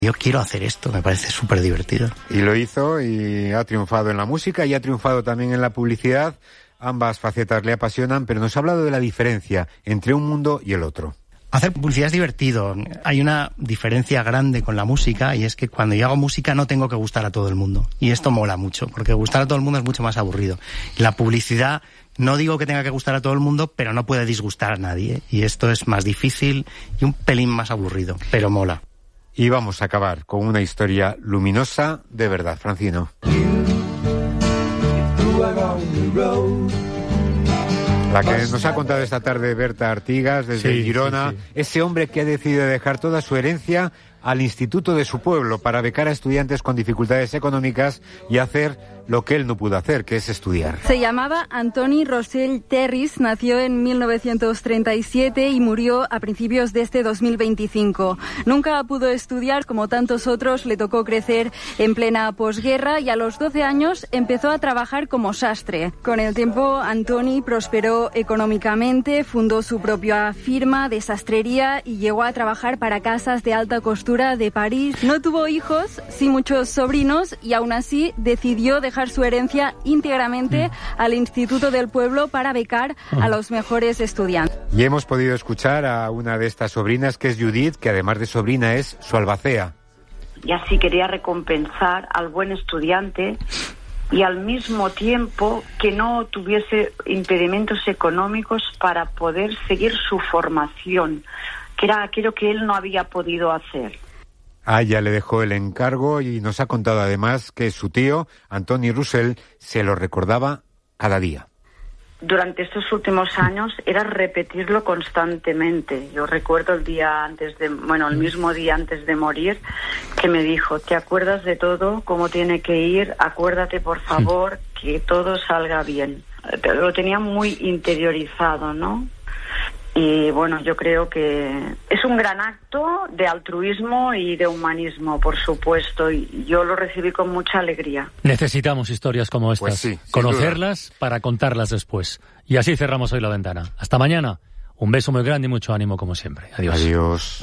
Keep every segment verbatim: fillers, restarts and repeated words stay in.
Yo quiero hacer esto, me parece súper divertido. Y lo hizo y ha triunfado en la música y ha triunfado también en la publicidad. Ambas facetas le apasionan, pero nos ha hablado de la diferencia entre un mundo y el otro. Hacer publicidad es divertido. Hay una diferencia grande con la música y es que cuando yo hago música no tengo que gustar a todo el mundo. Y esto mola mucho, porque gustar a todo el mundo es mucho más aburrido. La publicidad, no digo que tenga que gustar a todo el mundo, pero no puede disgustar a nadie. Y esto es más difícil y un pelín más aburrido, pero mola. Y vamos a acabar con una historia luminosa de verdad, Francino. La que nos ha contado esta tarde Berta Artigas desde sí, Girona, sí, sí. Ese hombre que ha decidido dejar toda su herencia al instituto de su pueblo para becar a estudiantes con dificultades económicas y hacer lo que él no pudo hacer, que es estudiar. Se llamaba Antoni Rossell Terris, nació en mil novecientos treinta y siete y murió a principios de este dos mil veinticinco. Nunca pudo estudiar, como tantos otros, le tocó crecer en plena posguerra y a los doce años empezó a trabajar como sastre. Con el tiempo, Antoni prosperó económicamente, fundó su propia firma de sastrería y llegó a trabajar para casas de alta costura de París. No tuvo hijos, sí muchos sobrinos, y aún así decidió dejar su herencia íntegramente mm. al Instituto del Pueblo para becar mm. a los mejores estudiantes. Y hemos podido escuchar a una de estas sobrinas, que es Judith, que además de sobrina es su albacea. Y así quería recompensar al buen estudiante y al mismo tiempo que no tuviese impedimentos económicos para poder seguir su formación, que era aquello que él no había podido hacer. A ella le dejó el encargo y nos ha contado además que su tío, Antoni Rossell, se lo recordaba cada día. Durante estos últimos años era repetirlo constantemente. Yo recuerdo el día antes de, bueno, el mismo día antes de morir, que me dijo: ¿te acuerdas de todo? ¿Cómo tiene que ir? Acuérdate, por favor, que todo salga bien. Lo tenía muy interiorizado, ¿no? Y bueno, yo creo que es un gran acto de altruismo y de humanismo, por supuesto, y yo lo recibí con mucha alegría. Necesitamos historias como estas, pues sí, conocerlas para contarlas después. Y así cerramos hoy La Ventana. Hasta mañana. Un beso muy grande y mucho ánimo como siempre. Adiós. Adiós.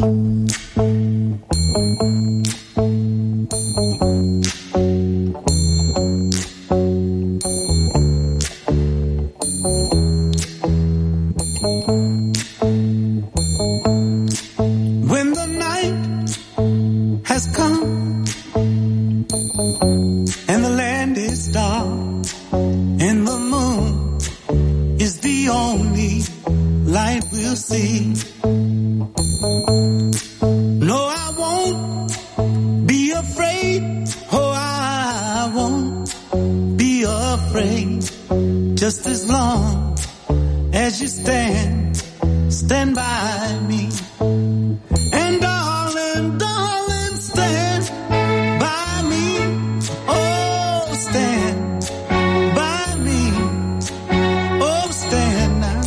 Just as long as you stand, stand by me. And darling, darling, stand by me. Oh, stand by me. Oh, stand now.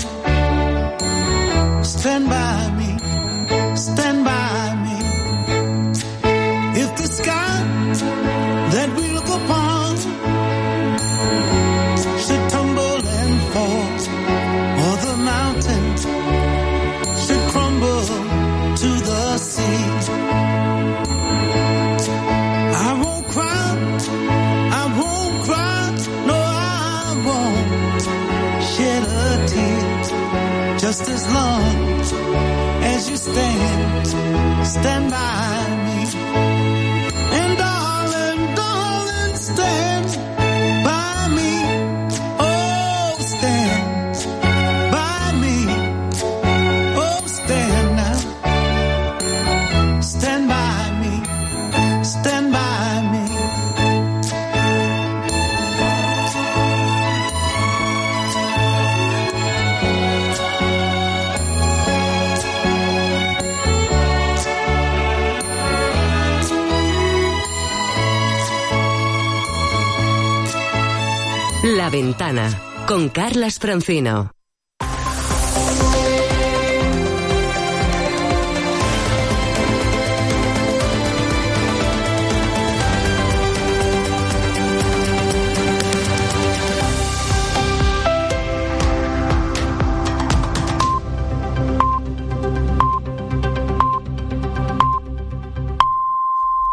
Stand by me. Stand by me. If the sky that we look upon should tumble and fall, or the mountains should crumble to the sea, I won't cry, I won't cry, no, I won't shed a tear. Just as long as you stand, stand by me. And darling, darling, stand by me. Oh, stand by me. Oh, stand now. Stand by me. Stand by me. La Ventana, con Carlas Francino.